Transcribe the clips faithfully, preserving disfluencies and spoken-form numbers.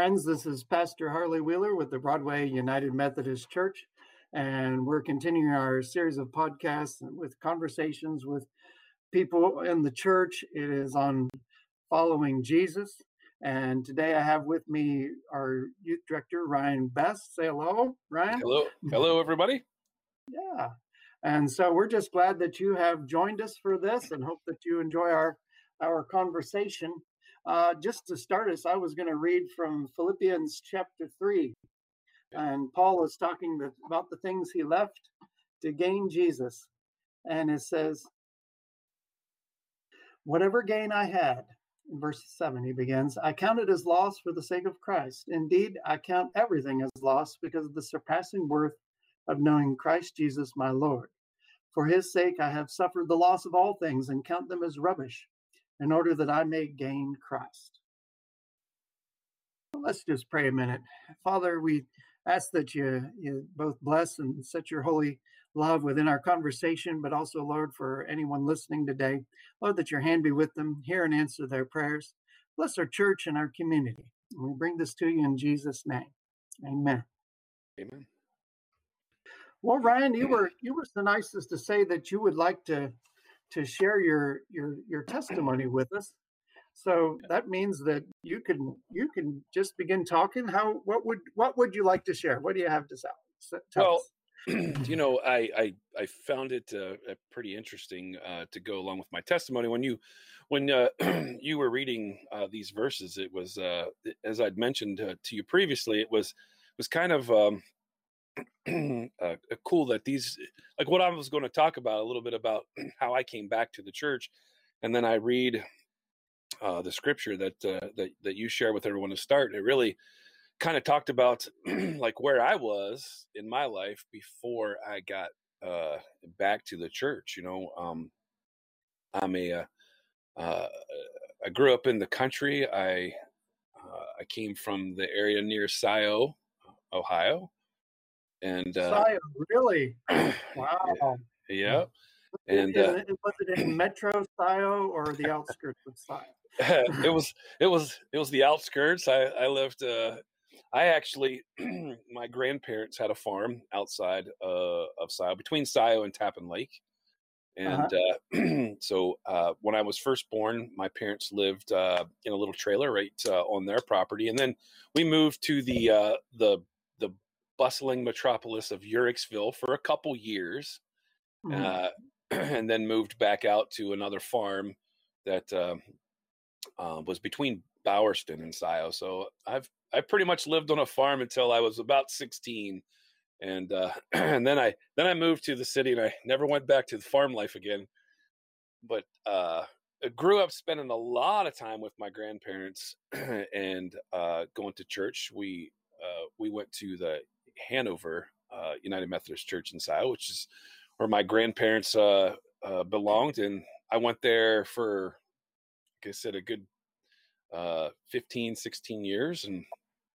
friends. This is Pastor Harley Wheeler with the Broadway United Methodist Church, and we're continuing our series of podcasts with conversations with people in the church. It is on following Jesus, and today I have with me our youth director, Ryan Best. Say hello, Ryan. Hello, hello, everybody. Yeah, and so we're just glad that you have joined us for this, and hope that you enjoy our our conversation. Uh, just to start us, I was going to read from Philippians chapter three. And Paul is talking the, about the things he left to gain Jesus. And it says, whatever gain I had, in verse seven, he begins, I count it as loss for the sake of Christ. Indeed, I count everything as loss because of the surpassing worth of knowing Christ Jesus my Lord. For his sake, I have suffered the loss of all things and count them as rubbish, in order that I may gain Christ. Let's just pray a minute. Father, we ask that you, you both bless and set your holy love within our conversation, but also, Lord, for anyone listening today, Lord, that your hand be with them, hear and answer their prayers. Bless our church and our community. And we bring this to you in Jesus' name. Amen. Amen. Well, Ryan, you were you were so nice as to say that you would like to to share your your your testimony with us. So that means that you can you can just begin talking. How what would what would you like to share? What do you have to tell, tell Well, us? you know, I I, I found it uh, uh, pretty interesting uh, to go along with my testimony. When you when uh, you were reading uh, these verses, it was uh, as I'd mentioned uh, to you previously. It was was kind of um, uh, cool that these, like what I was going to talk about a little bit about how I came back to the church, and then I read uh, the scripture that uh, that that you share with everyone to start. And it really kind of talked about like where I was in my life before I got uh, back to the church. You know, um, I'm a uh, uh, I grew up in the country. I uh, I came from the area near Scio, Ohio. And uh, Scio, really? yeah, Wow. yeah. And And uh, was it in Metro Scio or the outskirts of Scio? it was it was it was the outskirts. I I lived. Uh, I actually my grandparents had a farm outside uh, of Scio, between Scio and Tappan Lake. And Uh-huh. uh, so uh, when I was first born, my parents lived uh, in a little trailer right uh, on their property, and then we moved to the uh, the the bustling metropolis of Uhrichsville for a couple years, Mhm. uh, and then moved back out to another farm that uh, uh, was between Bowerston and Scio. So I've I pretty much lived on a farm until I was about sixteen. And uh, and then I then I moved to the city, and I never went back to the farm life again. But uh, I grew up spending a lot of time with my grandparents and uh, going to church. We uh, we went to the Hanover uh, United Methodist Church in Scio, which is where my grandparents uh, uh, belonged, and I went there for, like I said, a good uh, fifteen, sixteen years. And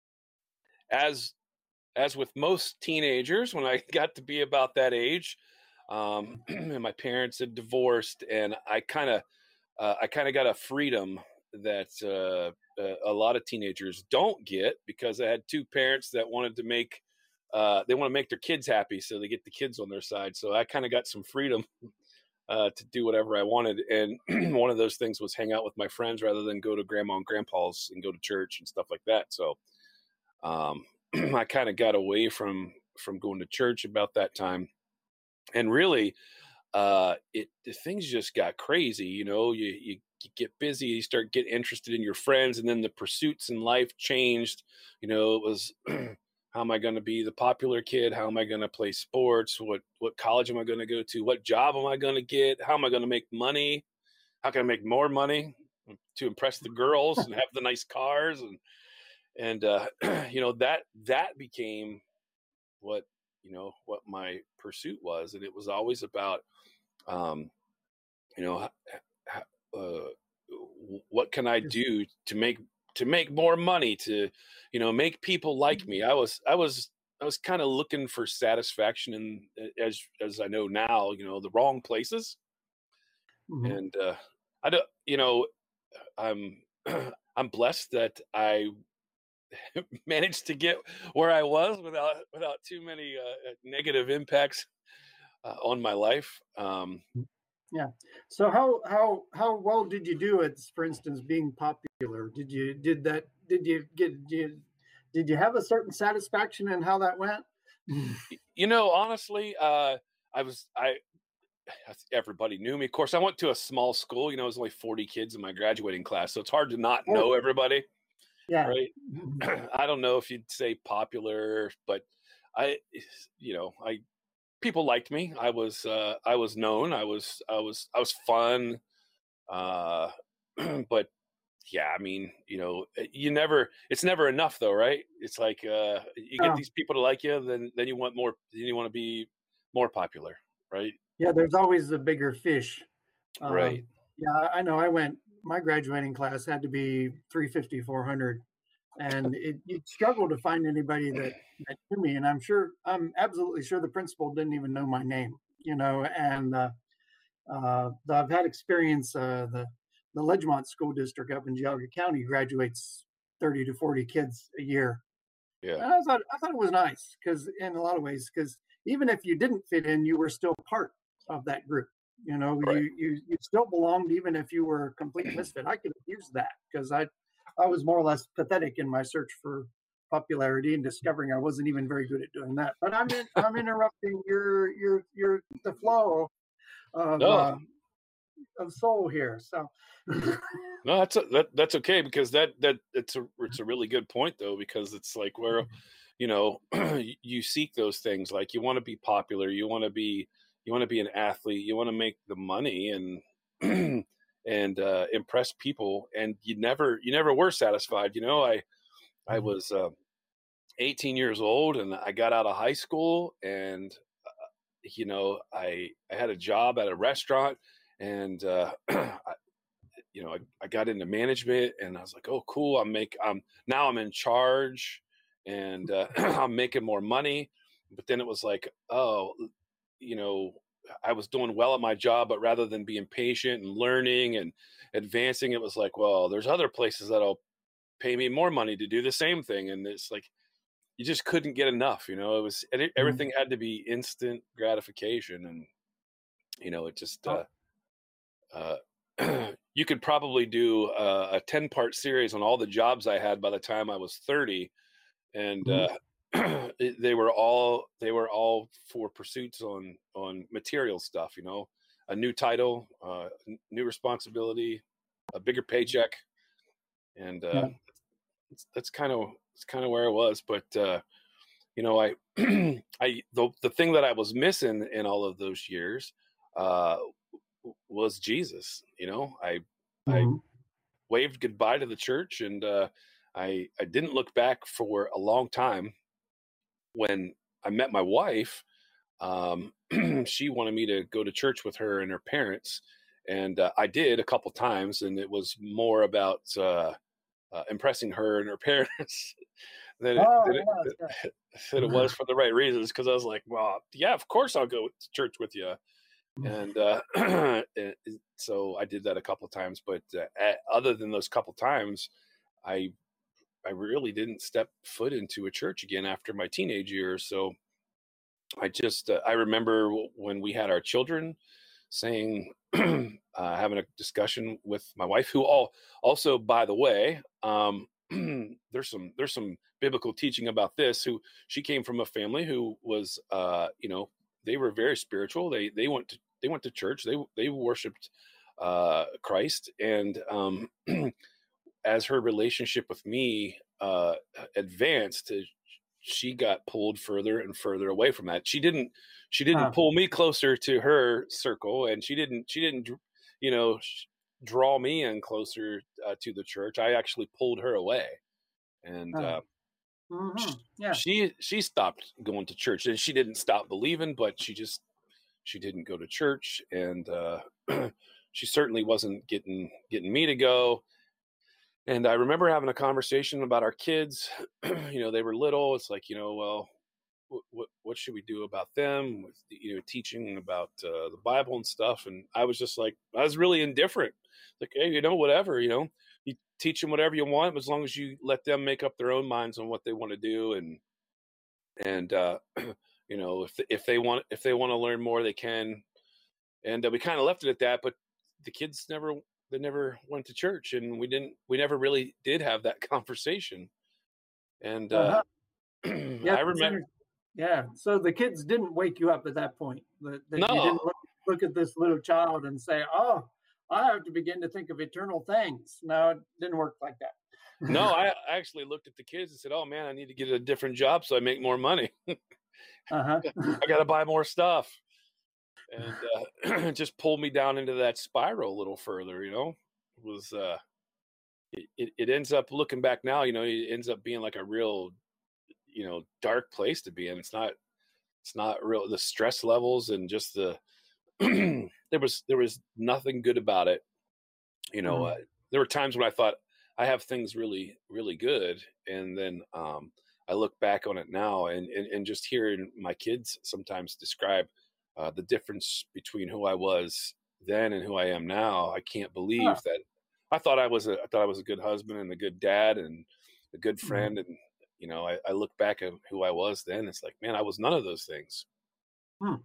as as with most teenagers, when I got to be about that age, um, and my parents had divorced, and I kind of, uh, I kind of got a freedom that uh, uh, a lot of teenagers don't get, because I had two parents that wanted to make, uh, they want to make their kids happy, so they get the kids on their side. So I kind of got some freedom uh, to do whatever I wanted, and one of those things was hang out with my friends rather than go to grandma and grandpa's and go to church and stuff like that. So. Um, I kind of got away from from going to church about that time, and really, uh, it the things just got crazy. You know, you, you you get busy, you start getting interested in your friends, and then the pursuits in life changed. You know, it was how am I going to be the popular kid? How am I going to play sports? What what college am I going to go to? What job am I going to get? How am I going to make money? How can I make more money to impress the girls and have the nice cars? And And, uh, you know, that, that became what, you know, what my pursuit was. And it was always about, um, you know, uh, what can I do to make, to make more money, to, you know, make people like me. I was, I was, I was kind of looking for satisfaction in, as, as I know now, you know, the wrong places. Mhm. And, uh, I don't, you know, I'm, I'm blessed that I managed to get where I was without without too many uh, uh, negative impacts uh, on my life. Um, Yeah. So how how how well did you do at, for instance, being popular? Did you did that did you get did you, did you have a certain satisfaction in how that went? y- you know, honestly, uh, I was I everybody knew me. Of course, I went to a small school. You know, it was only forty kids in my graduating class, so it's hard to not Oh, know everybody, yeah. right? I don't know if you'd say popular, but I, you know, I people liked me. I was uh, I was known. I was I was I was fun. Uh, but yeah, I mean, you know, eh, you never. It's never enough, though, right? It's like uh, you get Oh, these people to like you, then then you want more. Then you want to be more popular, right? yeah. There's always the bigger fish. Right. Um, yeah, I I know. I went. My graduating class had to be three fifty, four hundred, and it, you'd struggle to find anybody that that knew me. And I'm sure, I'm absolutely sure the principal didn't even know my name. You know, and uh, uh, I've had experience. Uh, the the Ledgemont School District up in Geauga County graduates thirty to forty kids a year. Yeah. And I thought I thought it was nice because in a lot of ways, because even if you didn't fit in, you were still part of that group. You know, Right. you you you still belonged even if you were a complete misfit. I could have used that because I I was more or less pathetic in my search for popularity and discovering I wasn't even very good at doing that. But I'm in, I'm interrupting your your your the flow of No, uh, of soul here. So no, that's a, that that's okay because that that it's a it's a really good point though because it's like where you know you you seek those things like you want to be popular, you want to be you want to be an athlete, you want to make the money and and uh, impress people, and you never you never were satisfied. You know, I I was uh, eighteen years old and I got out of high school and you know I I had a job at a restaurant and uh, you know, I, I got into management and I was like, oh, cool. I'm make I'm now I'm in charge and uh, I'm making more money. But then it was like, oh, you know, I was doing well at my job, but rather than being patient and learning and advancing, it was like, well, there's other places that'll pay me more money to do the same thing. And it's like, you just couldn't get enough, you know, it was, and everything had to be instant gratification. And, you know, it just, uh, uh, you could probably do a, a ten part series on all the jobs I had by the time I was thirty. And, uh, it- they were all, they were all for pursuits on, on material stuff, you know, a new title, uh, n- new responsibility, a bigger paycheck. And, uh, yeah. it's, that's kind of, it's kind of where I was. But, uh, you know, I, I, the, the thing that I was missing in all of those years, uh, w- was Jesus. You know, I, I Mhm. waved goodbye to the church, and uh, I I didn't look back for a long time. When I met my wife, um, she wanted me to go to church with her and her parents, and uh, I did a couple times, and it was more about uh, uh, impressing her and her parents than it, Oh than yeah, it, yeah. than it was for the right reasons. Because I was like, well, yeah, of course I'll go to church with you. And uh, it- it- so I did that a couple times, but uh, a- other than those couple times, I I really didn't step foot into a church again after my teenage years. So I just uh, I remember w- when we had our children, saying uh, having a discussion with my wife, who all also by the way, um, there's some there's some biblical teaching about this. Who she came from a family who was uh, you know they were very spiritual. They they went to they went to church. They they worshipped uh, Christ, and um, as her relationship with me uh, advanced, uh, she got pulled further and further away from that. She didn't she didn't Huh. pull me closer to her circle, and she didn't she didn't you know sh- draw me in closer uh, to the church. I actually pulled her away, and Huh. uh, sh- Mhm. Yeah. she she stopped going to church, and she didn't stop believing, but she just she didn't go to church, and uh, she certainly wasn't getting getting me to go. And I remember having a conversation about our kids. You know, they were little. It's like, you know, well, what what, what should we do about them? With you know, teaching about uh, the Bible and stuff. And I was just like, I was really indifferent. Like, hey, you know, whatever. You know, you teach them whatever you want, as long as you let them make up their own minds on what they want to do. And and uh, you know, if if they want if they want to learn more, they can. And uh, we kind of left it at that. But the kids never they never went to church, and we didn't we never really did have that conversation. And uh, Uh-huh. Yeah, I that's remember. inter- yeah. So the kids didn't wake you up at that point. That, that you No, didn't look, look at this little child and say, "Oh, I have to begin to think of eternal things." No, it didn't work like no, that. I actually looked at the kids and said, "Oh man, I need to get a different job so I make more money. Uh-huh. I got to buy more stuff." And uh, it just pulled me down into that spiral a little further. You know, it was uh, it, it it ends up looking back now. You know, it ends up being like a real, you know, dark place to be in. It's not it's not real. The stress levels and just the there was there was nothing good about it. You know, uh, Mm. there were times when I thought I have things really really good, and then um, I look back on it now, and, and and just hearing my kids sometimes describe uh, the difference between who I was then and who I am now. I can't Huh. believe that I thought I was a I thought I was a good husband and a good dad and a good Mhm. friend, and you know, I, I look back at who I was then. It's like, man, I was none of those things. Hmm.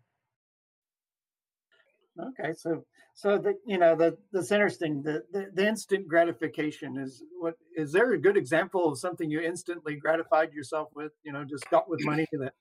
Okay, so so the you know the that's interesting. The, the the instant gratification is what is there a good example of something you instantly gratified yourself with? You know, just got with money that.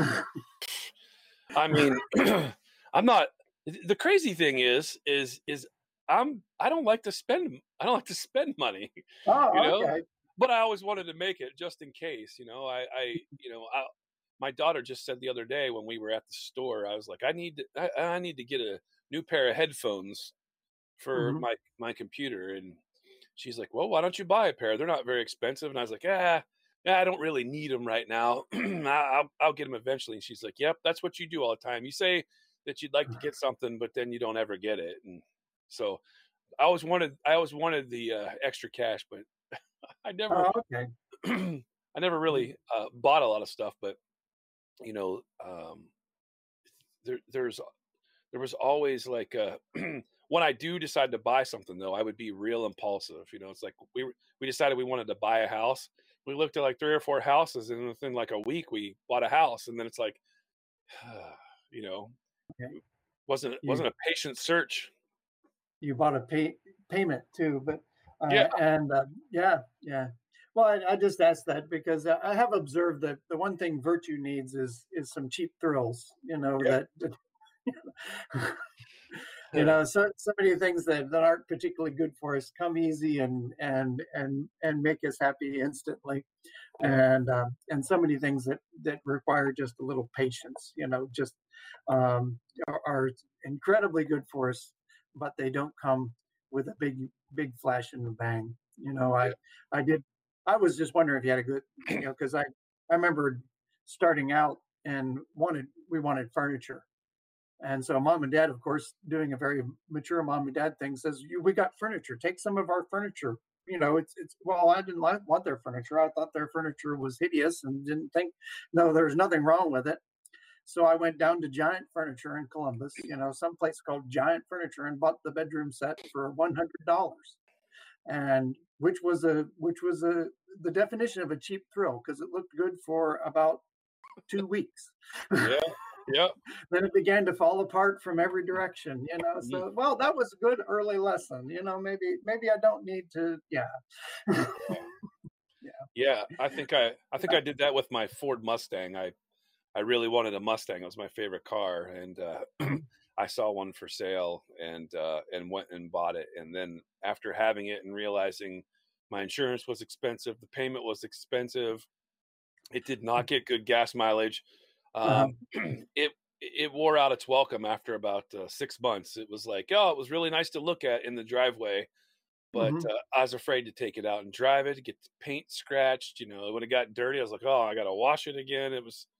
I mean, I'm not. The crazy thing is, is, is I'm. I don't like to spend. I don't like to spend money, you Oh, know. okay. But I always wanted to make it just in case, you know. I, I, you know, I, my daughter just said the other day when we were at the store, I was like, I need, to, I, I need to get a new pair of headphones for Hmm. my my computer, and she's like, well, why don't you buy a pair? They're not very expensive. And I was like, ah, yeah, I don't really need them right now. I- I'll, I'll get them eventually. And she's like, yep, that's what you do all the time. You say that you'd like to get something, but then you don't ever get it. And so I always wanted, I always wanted the uh, extra cash, but I never, Oh, okay. I never really uh, bought a lot of stuff. But you know, um, there, there's there was always like a when I do decide to buy something though, I would be real impulsive. You know, it's like we were- we decided we wanted to buy a house. We looked at like three or four houses, and within like a week, we bought a house. And then it's like, you know, Okay. wasn't You wasn't a patient search. you bought a pay payment too, but Yeah, uh, and uh, yeah, yeah. Well, I, I just asked that because I I have observed that the one thing virtue needs is is some cheap thrills. You know yeah, that. You know, so so many things that, that aren't particularly good for us come easy and and and and make us happy instantly, yeah, and um, and so many things that that require just a little patience. You know, just um, are, are incredibly good for us, but they don't come with a big big flash and a bang. You know, I yeah. I did. I was just wondering if you had a good, you know, because I I remember starting out and wanted we wanted furniture, and so mom and dad, of course, doing a very mature mom and dad thing, says, "We got furniture. Take some of our furniture." You know, it's it's well, I didn't like, want their furniture. I thought their furniture was hideous and didn't think no, there's nothing wrong with it. So I went down to Giant Furniture in Columbus, you know, some place called Giant Furniture, and bought the bedroom set for one hundred dollars, and which was a which was a the definition of a cheap thrill because it looked good for about two weeks. Yeah, yeah. Then it began to fall apart from every direction, you know. Mhm. So, well, that was a good early lesson, you know. Maybe, maybe I don't need to, yeah, yeah, Yeah, I think I I think I did that with my Ford Mustang. I I really wanted a Mustang. It was my favorite car, and uh, mhm, I saw one for sale and uh, and went and bought it. And then after having it and realizing my insurance was expensive, the payment was expensive, it did not get good gas mileage. uh-huh, Um, it it wore out its welcome after about uh, six months. It was like, oh, it was really nice to look at in the driveway, but mhm, uh, I was afraid to take it out and drive it, get the paint scratched. You know, when it got dirty, I was like, oh, I got to wash it again. It was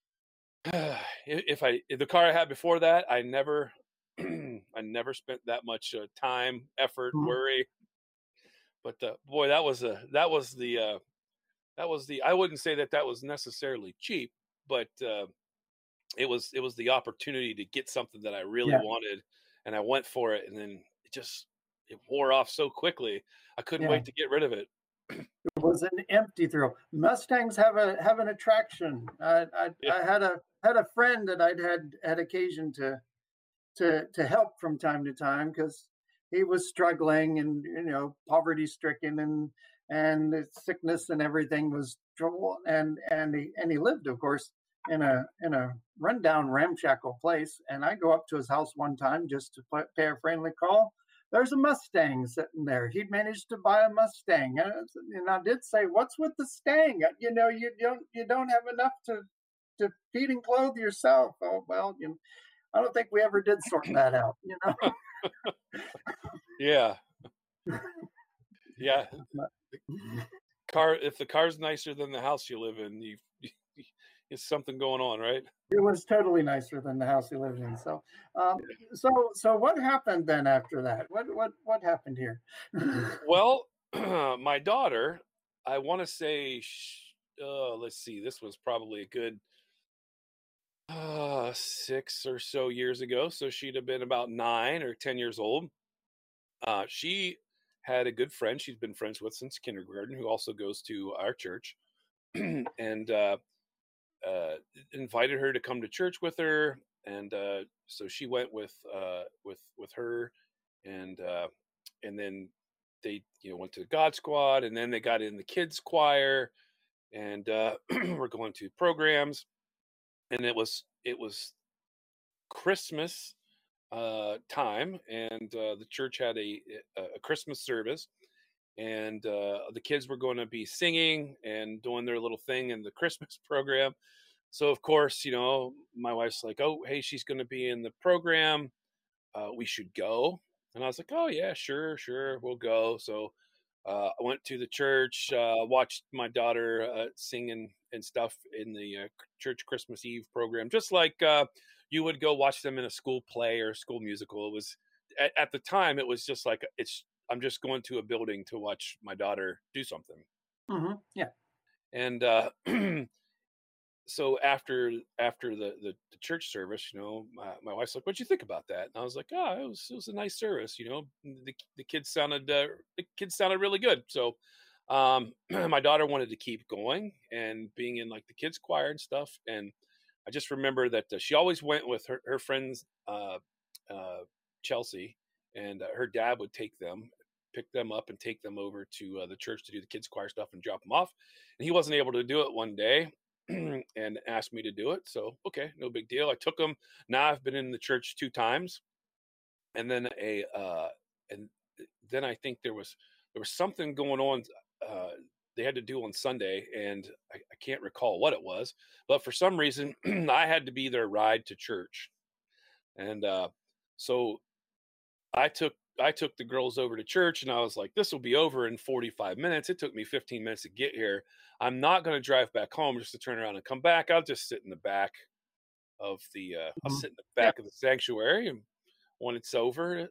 if I if the car I had before that, I never I never spent that much uh, time, effort, mhm, worry. But uh, boy, that was a that was the uh, that was the I wouldn't say that that was necessarily cheap, but uh, it was it was the opportunity to get something that I really yeah, wanted, and I went for it, and then it just it wore off so quickly. I couldn't Yeah. wait to get rid of it. It was an empty thrill. Mustangs have a have an attraction. I I, Yeah. I had a had a friend that I'd had had occasion to to to help from time to time because he was struggling and you know poverty stricken and and sickness and everything was trouble and and he and he lived of course in a in a rundown ramshackle place and I go up to his house one time just to pay a friendly call. There's a Mustang sitting there. He'd managed to buy a Mustang, and and I did say, "What's with the Stang? You know, you don't you don't have enough to to feed and clothe yourself." Oh well, you know, I don't think we ever did sort that out. You know. Yeah. Yeah. Car if the car's nicer than the house you live in, you, you it's something going on, right? It was totally nicer than the house he lived in. So, um, so, so what happened then after that? What, what, what happened here? Well, my daughter, I want to say, sh- uh, let's see, this was probably a good uh, six or so years ago. So she'd have been about nine or ten years old. Uh, she had a good friend she's been friends with since kindergarten who also goes to our church. and uh, uh, invited her to come to church with her, and uh, so she went with uh, with with her, and uh, and then they you know went to the God Squad, and then they got in the kids choir, and uh, we're going to programs, and it was it was Christmas uh, time, and uh, the church had a a Christmas service, and uh, the kids were going to be singing and doing their little thing in the Christmas program. So of course, you know, my wife's like, "Oh, hey, she's going to be in the program. Uh, we should go." And I was like, "Oh yeah, sure, sure, we'll go." So uh, I went to the church, uh, watched my daughter uh, sing and, and stuff in the uh, church Christmas Eve program, just like uh, you would go watch them in a school play or school musical. It was at, at the time, it was just like it's. I'm just going to a building to watch my daughter do something. Hmm. Yeah. And uh, so after after the, the the church service, you know, my, my wife's like, "What'd you think about that?" And I was like, "Oh, it was it was a nice service. You know, the the kids sounded uh, the kids sounded really good." So, um, my daughter wanted to keep going and being in like the kids choir and stuff. And I just remember that uh, she always went with her her friends, uh, uh, Chelsea, and uh, her dad would take them, pick them up, and take them over to uh, the church to do the kids choir stuff and drop them off. And he wasn't able to do it one day and asked me to do it. So, okay, no big deal. I took them. Now I've been in the church two times. And then a, uh, and then I think there was, there was something going on, uh, they had to do on Sunday, and I, I can't recall what it was, but for some reason I had to be their ride to church. And, uh, so I took I took the girls over to church, and I was like, this will be over in forty-five minutes. It took me fifteen minutes to get here. I'm not going to drive back home just to turn around and come back. I'll just sit in the back of the uh, I'll Mhm. sit in the Yeah. back of the sanctuary, and when it's over,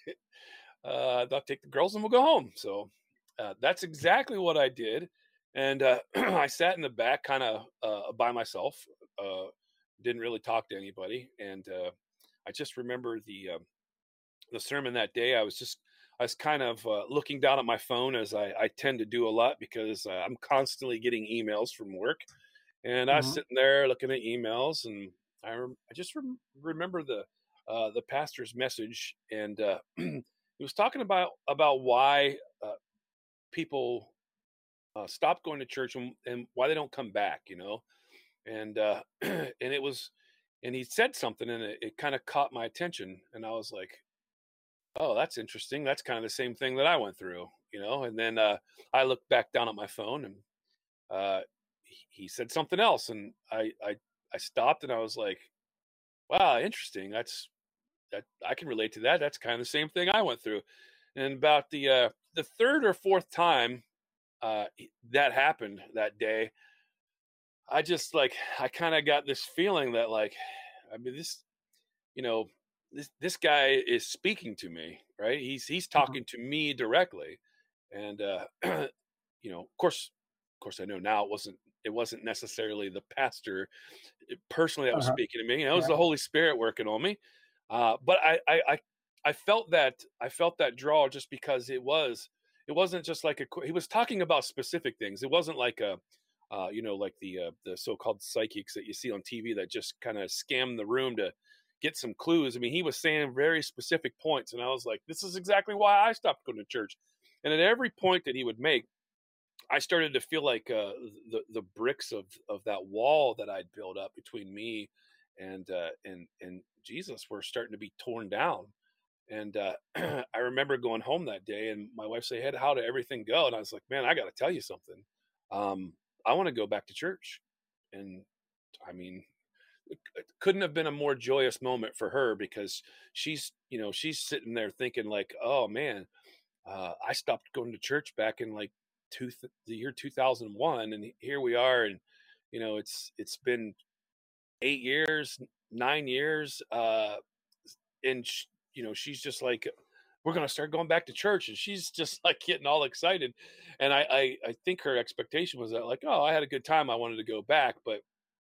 uh, I'll take the girls and we'll go home. So uh, that's exactly what I did. And uh, I sat in the back kind of uh, by myself, uh, didn't really talk to anybody. And uh, I just remember the um, the sermon that day. I was just I was kind of uh, looking down at my phone, as I, I tend to do a lot, because uh, I'm constantly getting emails from work, and I was Hmm. sitting there looking at emails, and I rem- I just rem- remember the uh, the pastor's message, and uh, he was talking about about why uh, people uh, stop going to church, and, and why they don't come back, you know, and uh, and it was, and he said something, and it, it kind of caught my attention, and I was like, oh, that's interesting. That's kind of the same thing that I went through, you know. And then uh, I looked back down at my phone, and uh, he, he said something else, and I, I I stopped, and I was like, wow, interesting. That's that I can relate to that. That's kind of the same thing I went through. And about the uh, the third or fourth time uh, that happened that day, I just like I kind of got this feeling that like, I mean, this, you know, this this guy is speaking to me, right? He's he's Hmm. talking to me directly, and uh, you know, of course, of course, I know now it wasn't it wasn't necessarily the pastor personally that was Uh-huh. speaking to me. It was Yeah. the Holy Spirit working on me. Uh, but I, I I I felt that I felt that draw just because it was it wasn't just like a qu- he was talking about specific things. It wasn't like a uh, you know, like the uh, the so-called psychics that you see on T V that just kind of scam the room to get some clues. I mean, he was saying very specific points, and I was like, this is exactly why I stopped going to church. And at every point that he would make, I started to feel like uh, the the bricks of of that wall that I'd built up between me and uh, and and Jesus were starting to be torn down. And uh, I remember going home that day, and my wife said, "Hey, how did everything go?" And I was like, "Man, I got to tell you something. Um, I want to go back to church." And I mean, it, it couldn't have been a more joyous moment for her because she's, you know, she's sitting there thinking like, "Oh man, uh, I stopped going to church back in like two th- the year two thousand one, and here we are, and you know, it's it's been eight years, nine years, uh, and sh- you know, she's just like, we're gonna start going back to church, and she's just like getting all excited. And I, I, I think her expectation was that like, oh, I had a good time, I wanted to go back, but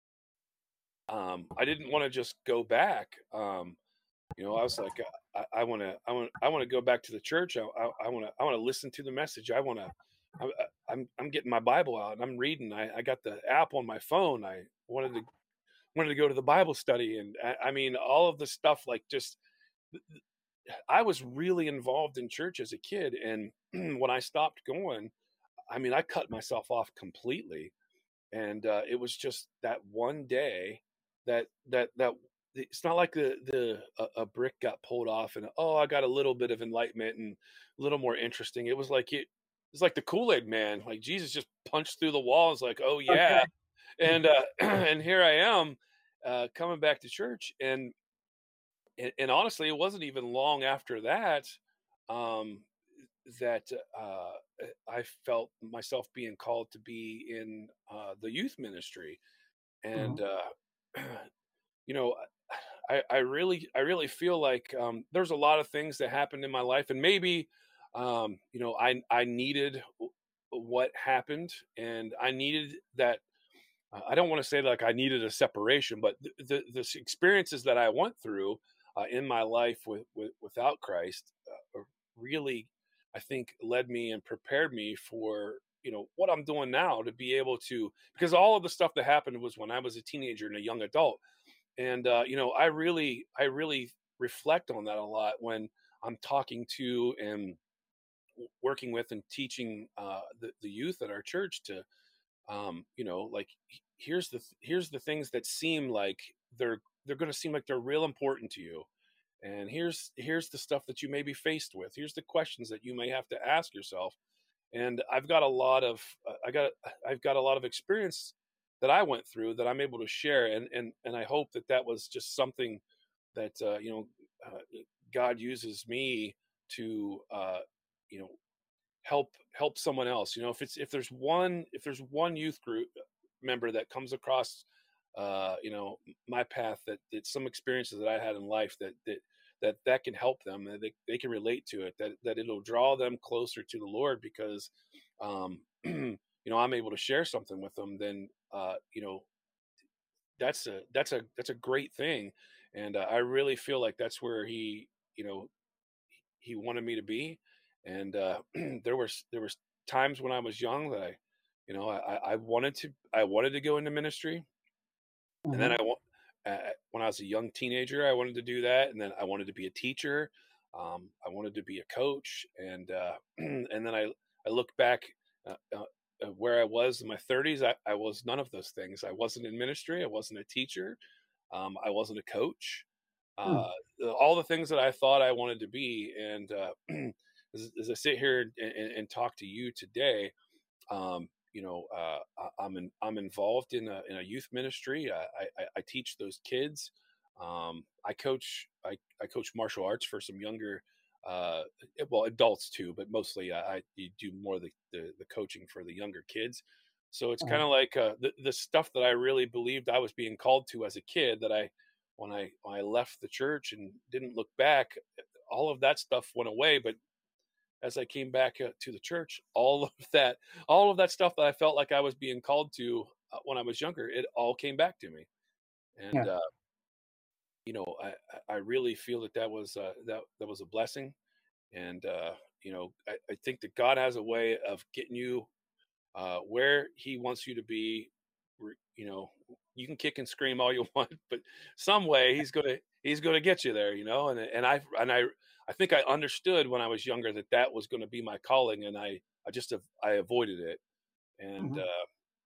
um, I didn't want to just go back. Um, you know, I was like, uh, I want to, I want, I want to go back to the church. I, I want to, I want to listen to the message. I want to, I, I'm, I'm getting my Bible out and I'm reading. I, I got the app on my phone. I wanted to, wanted to go to the Bible study, and I, I mean, all of the stuff like just I was really involved in church as a kid, and when I stopped going, I mean, I cut myself off completely, and uh, it was just that one day that that that it's not like the the a, a brick got pulled off, and oh, I got a little bit of enlightenment and a little more interesting. It was like it, it's like the Kool-Aid man, like Jesus just punched through the wall. It's like, oh yeah, Okay. and uh, and here I am uh, coming back to church, and and, and honestly, it wasn't even long after that um, that uh, I felt myself being called to be in uh, the youth ministry, and Mhm. uh, you know, I, I really, I really feel like um, there's a lot of things that happened in my life, and maybe, um, you know, I I needed what happened, and I needed that. uh, I don't want to say like I needed a separation, but the the, the experiences that I went through uh, in my life with, with without Christ uh, really, I think, led me and prepared me for you know what I'm doing now to be able to because all of the stuff that happened was when I was a teenager and a young adult, and uh, you know I really I really reflect on that a lot when I'm talking to and working with and teaching uh, the, the youth at our church to um you know like here's the here's the things that seem like they're they're going to seem like they're real important to you, and here's here's the stuff that you may be faced with, here's the questions that you may have to ask yourself. And I've got a lot of uh, i got I've got a lot of experience that I went through that I'm able to share, and and and I hope that that was just something that uh, you know uh, God uses me to uh you know help help someone else. You know, if it's if there's one if there's one youth group member that comes across uh you know my path, that that some experiences that I had in life that that that that can help them, that they, they can relate to it, that that it'll draw them closer to the Lord because um you know I'm able to share something with them, then uh you know that's a that's a that's a great thing. And uh, I really feel like that's where he you know he wanted me to be. And uh, there was there was times when I was young that I, you know, I, I wanted to I wanted to go into ministry, and then Mhm. I want uh, when I was a young teenager I wanted to do that, and then I wanted to be a teacher, um, I wanted to be a coach, and uh, and then I I look back. Uh, uh, uh, where I was in my thirties, I, I was none of those things. I wasn't in ministry. I wasn't a teacher. Um, I wasn't a coach. Mm. Uh, all the things that I thought I wanted to be. And uh, as, as I sit here and, and, and talk to you today, um, you know, uh, I- I'm in, I'm involved in a in a youth ministry. I, I, I teach those kids. Um, I coach I, I coach martial arts for some younger, uh, well, adults too, but mostly I, I you do more of the, the the coaching for the younger kids. So it's Uh-huh. kind of like uh, the the stuff that I really believed I was being called to as a kid. That I when I when I left the church and didn't look back, all of that stuff went away. But as I came back uh, to the church, all of that, all of that stuff that I felt like I was being called to uh, when I was younger, it all came back to me. And Yeah. uh, you know, I I I really feel that that was uh, that that was a blessing, and uh, you know, I, I think that God has a way of getting you uh, where He wants you to be. Re- You know, you can kick and scream all you want, but some way He's gonna He's gonna get you there. You know, and and I and I I think I understood when I was younger that that was going to be my calling, and I I just av- I avoided it, and Mhm. uh,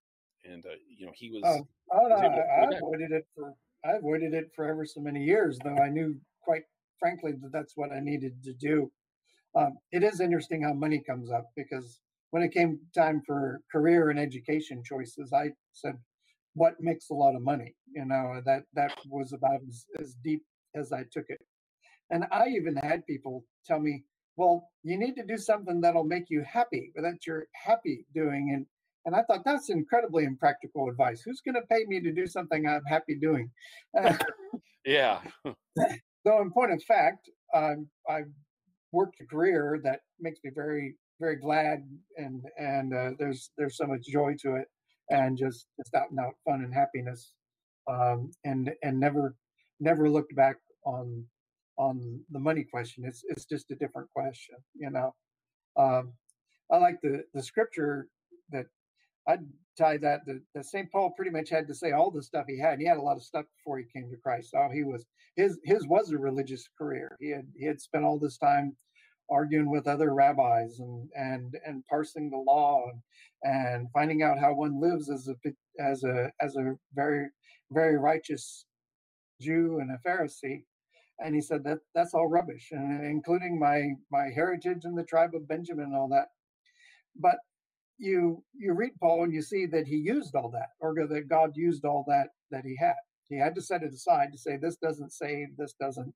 and uh, you know, He was Um, oh, He no, was able to I, pull I me back. avoided it for I avoided it for ever so many years, though I knew quite frankly that that's what I needed to do. Um, it is interesting how money comes up because when it came time for career and education choices, I said, "What makes a lot of money?" You know, that that was about as, as deep as I took it. And I even had people tell me, well, you need to do something that'll make you happy, that you're happy doing. And and I thought that's incredibly impractical advice. Who's going to pay me to do something I'm happy doing? Uh, Yeah. though, in point of fact, um, I've worked a career that makes me very, very glad, and and uh, there's there's so much joy to it, and just just out and out fun and happiness, um, and and never never looked back on on the money question. It's it's just a different question, you know. Um, I like the the scripture that I'd tie that the, the Saint Paul pretty much had to say all the stuff he had. He had a lot of stuff before he came to Christ. So he was his his was a religious career. He had he had spent all this time arguing with other rabbis and and and parsing the law and, and finding out how one lives as a as a as a very very righteous Jew and a Pharisee. And he said that that's all rubbish, and including my my heritage in the tribe of Benjamin and all that. But you you read Paul and you see that he used all that, or that God used all that that he had. He had to set it aside to say this doesn't save, this doesn't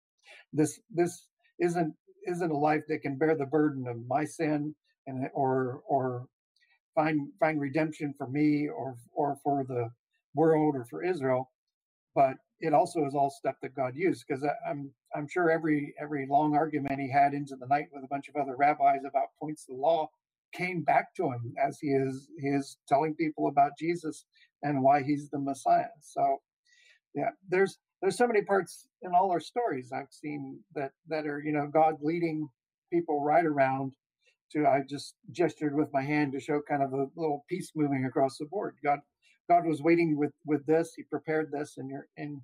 this this isn't isn't a life that can bear the burden of my sin and or or find find redemption for me or or for the world or for Israel. But it also is all stuff that God used because I'm I'm sure every every long argument he had into the night with a bunch of other rabbis about points of the law came back to him as he is he is telling people about Jesus and why he's the Messiah. So yeah, there's there's so many parts in all our stories I've seen that that are you know God leading people right around to I just gestured with my hand to show kind of a little piece moving across the board. God, God was waiting with with this. He prepared this in your in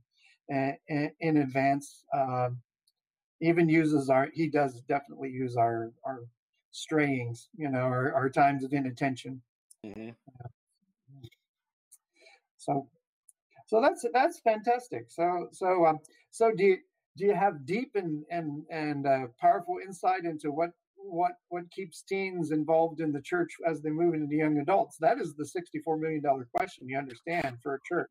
in, in advance. Um, even uses our. He does definitely use our our strayings. You know, our, our times of inattention. Hmm. So so that's that's fantastic. So so um so do you do you have deep and and and uh, powerful insight into what what what keeps teens involved in the church as they move into young adults? That is the sixty-four million dollar question. You understand for a church.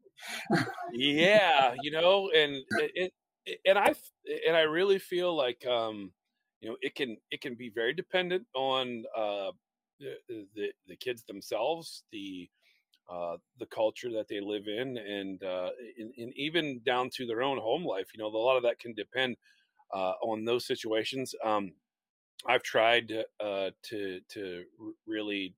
Yeah, you know, and it, it and I f- and I really feel like um, you know, it can it can be very dependent on uh the the, the kids themselves, the uh the culture that they live in, and uh and, and even down to their own home life. You know, a lot of that can depend uh on those situations. Um I've tried uh to to r- really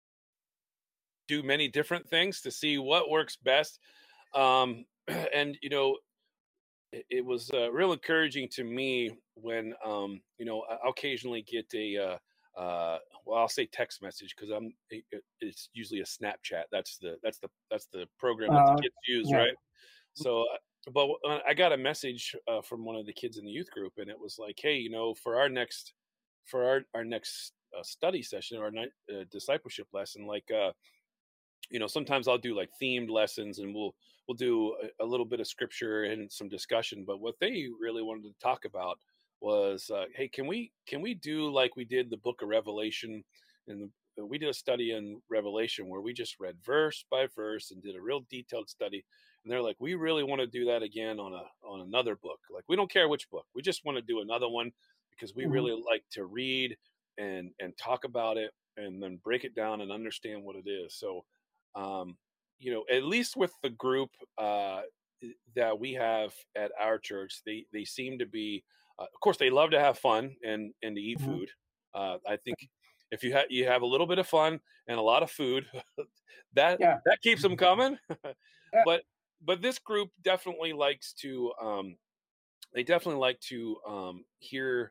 do many different things to see what works best. Um and you know, it, it was uh, real encouraging to me when um you know I- I'll occasionally get a uh uh well, I'll say text message because I'm it, it- it's usually a Snapchat. That's the that's the that's the program that the Uh, kids use, yeah. right? So uh, but uh, I got a message uh, from one of the kids in the youth group, and it was like, hey, you know, for our next for our our next uh, study session or night uh, discipleship lesson, like uh you know, sometimes I'll do like themed lessons, and we'll we'll do a, a little bit of scripture and some discussion. But what they really wanted to talk about was, uh, hey, can we can we do like we did the Book of Revelation, and the, uh, we did a study in Revelation where we just read verse by verse and did a real detailed study. And they're like, we really want to do that again on a on another book. Like we don't care which book, we just want to do another one because we Mhm. really like to read and and talk about it and then break it down and understand what it is. So um, you know, at least with the group uh, that we have at our church, they they seem to be. Uh, of course, they love to have fun and and to eat Mhm. food. Uh, I think if you have you have a little bit of fun and a lot of food, that Yeah. that keeps them coming. Yeah. but but this group definitely likes to, um, they definitely like to um, hear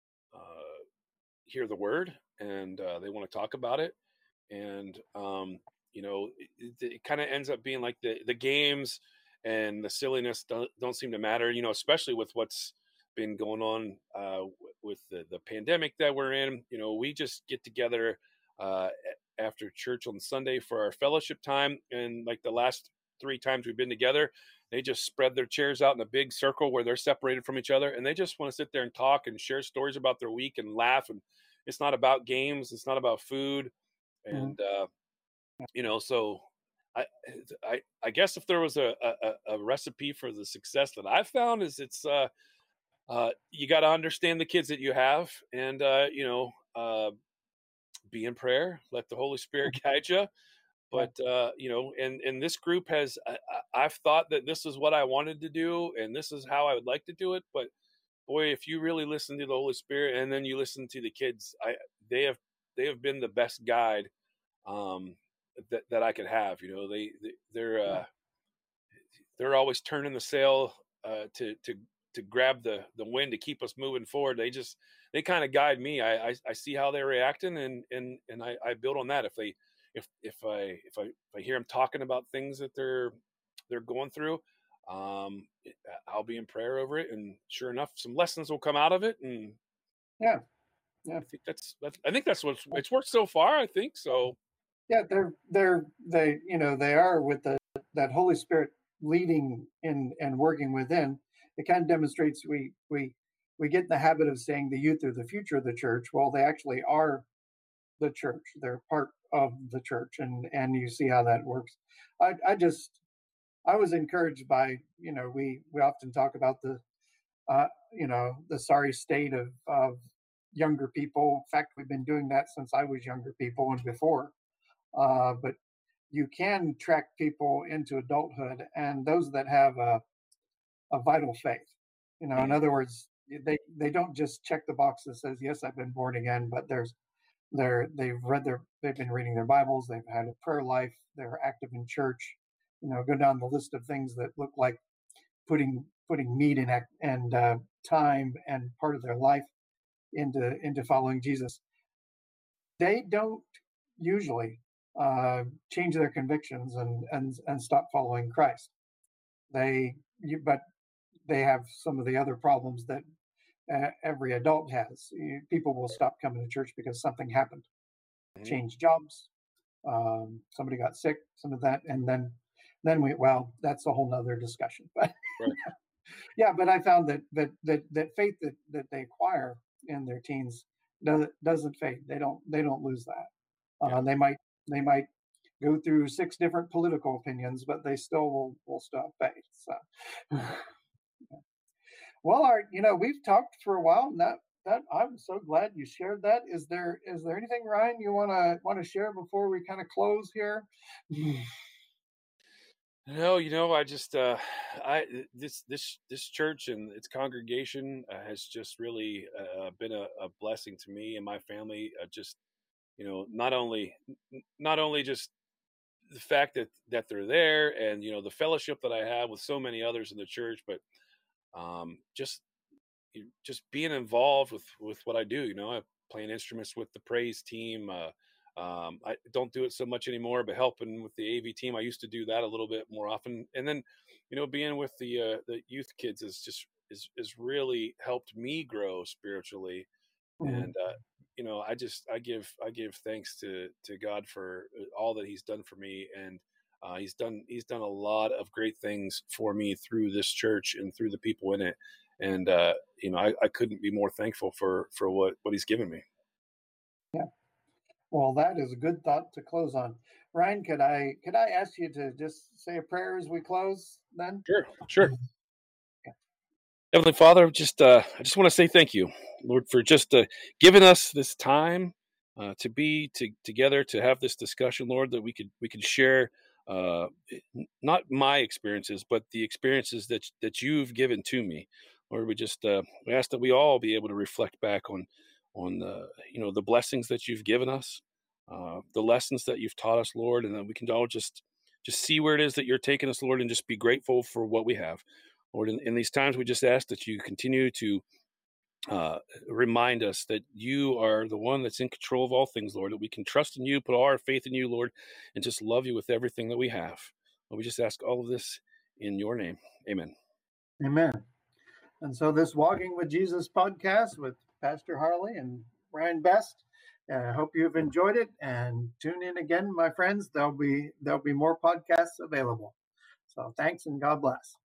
uh, hear the word, and uh, they want to talk about it. And um, you know, it, it kind of ends up being like the the games and the silliness don't, don't seem to matter. You know, especially with what's been going on uh, w- with the, the pandemic that we're in. You know, we just get together uh, a- after church on Sunday for our fellowship time, and like the last three times we've been together, they just spread their chairs out in a big circle where they're separated from each other, and they just want to sit there and talk and share stories about their week and laugh. And it's not about games, it's not about food. Mhm. And uh, you know, so I, I, I guess if there was a, a, a recipe for the success that I found is it's, uh, uh, you got to understand the kids that you have, and uh, you know, uh, be in prayer, let the Holy Spirit guide you. Yeah. But uh, you know, and and this group has, I, I- I've thought that this is what I wanted to do, and this is how I would like to do it. But boy, if you really listen to the Holy Spirit, and then you listen to the kids, I they have they have been the best guide um, that that I could have. You know, they, they they're Yeah. uh, they're always turning the sail uh, to to to grab the the wind to keep us moving forward. They just they kind of guide me. I, I I see how they're reacting, and and and I, I build on that. If they if if I if I if I hear them talking about things that they're they're going through, um, I'll be in prayer over it, and sure enough, some lessons will come out of it. And Yeah. Yeah. I think that's, that's I think that's what's it's worked so far. I think so. Yeah, they're they're they you know they are with the that Holy Spirit leading in and working within. It kind of demonstrates we we we get in the habit of saying the youth are the future of the church. Well, they actually are the church. They're part of the church, and and you see how that works. I I just I was encouraged by you know we we often talk about the uh, you know the sorry state of of younger people. In fact, we've been doing that since I was younger people and before. Uh, but you can track people into adulthood, and those that have a, a vital faith, you know, in Mhm. other words, they they don't just check the box that says yes, I've been born again, but there's they're they've read their they've been reading their Bibles, they've had a prayer life, they're active in church. You know, go down the list of things that look like putting putting meat and and uh, time and part of their life into into following Jesus. They don't usually uh, change their convictions and and and stop following Christ. They, you, but they have some of the other problems that uh, every adult has. You- People will stop coming to church because something happened, Mhm. change jobs, um, somebody got sick, some of that, and then then we well, that's a whole nother discussion. But Right. yeah, but I found that that that that faith that that they acquire in their teens doesn't doesn't fade. They don't they don't lose that. Yeah. Uh, they might they might go through six different political opinions, but they still will will still have faith. So, well, Art, you know, we've talked for a while. And that that I'm so glad you shared that. Is there is there anything, Ryan, you wanna want to share before we kind of close here? No, you know, I just uh I this this this church and its congregation uh, has just really uh, been a, a blessing to me and my family. Uh, just you know, not only n- not only just the fact that that they're there, and you know the fellowship that I have with so many others in the church, but um just you- just being involved with with what I do. You know, I playing instruments with the praise team. Uh, um, I don't do it so much anymore, but helping with the A V team, I used to do that a little bit more often. And then, you know, being with the uh, the youth kids is just is is really helped me grow spiritually. Mhm. And uh, you know, I just I give I give thanks to to God for uh, all that He's done for me, and uh, He's done He's done a lot of great things for me through this church and through the people in it. And uh, you know, I, I couldn't be more thankful for for what what He's given me. Yeah. Well, that is a good thought to close on. Ryan, could I could I ask you to just say a prayer as we close then? Sure, sure. Heavenly Father, just uh, I just want to say thank you, Lord, for just uh, giving us this time uh, to be to, together to have this discussion, Lord, that we could we could share uh, n- not my experiences, but the experiences that that you've given to me, Lord. We just uh, we ask that we all be able to reflect back on on the you know the blessings that you've given us, uh, the lessons that you've taught us, Lord, and that we can all just just see where it is that you're taking us, Lord, and just be grateful for what we have. Lord, in, in these times, we just ask that you continue to uh, remind us that you are the one that's in control of all things, Lord, that we can trust in you, put all our faith in you, Lord, and just love you with everything that we have. Lord, we just ask all of this in your name. Amen. Amen. And so this Walking with Jesus podcast with Pastor Harley and Brian Best, I uh, hope you've enjoyed it, and tune in again, my friends. There'll be there'll be more podcasts available. So thanks and God bless.